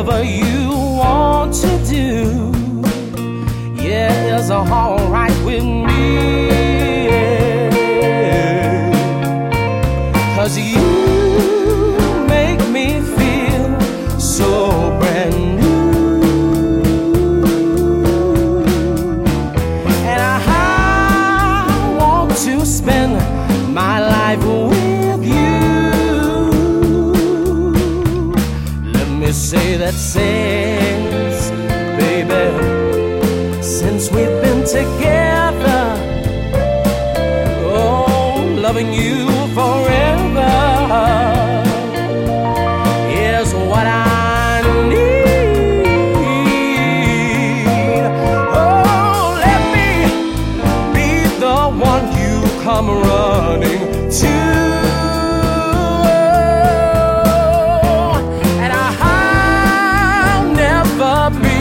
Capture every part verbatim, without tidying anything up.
whatever you want to do, yeah, it's alright with me. 'Cause you make me feel so brand new, and I want to spend my life with you. Let me say that since, baby, since we've been together, oh, loving you forever is what I need. Oh, let me be the one you come running to, and I'll never be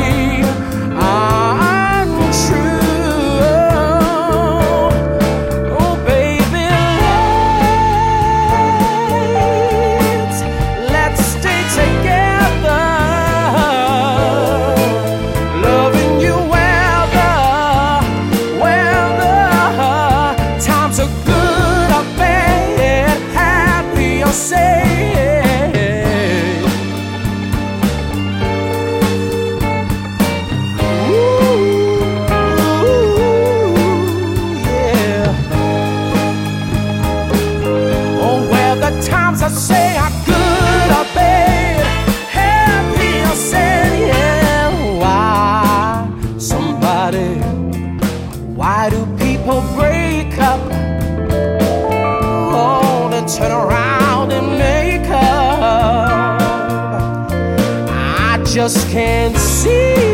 times I say I'm good or bad, happy or sad, yeah. Why, somebody, why do people break up? Oh, then turn around and make up. I just can't see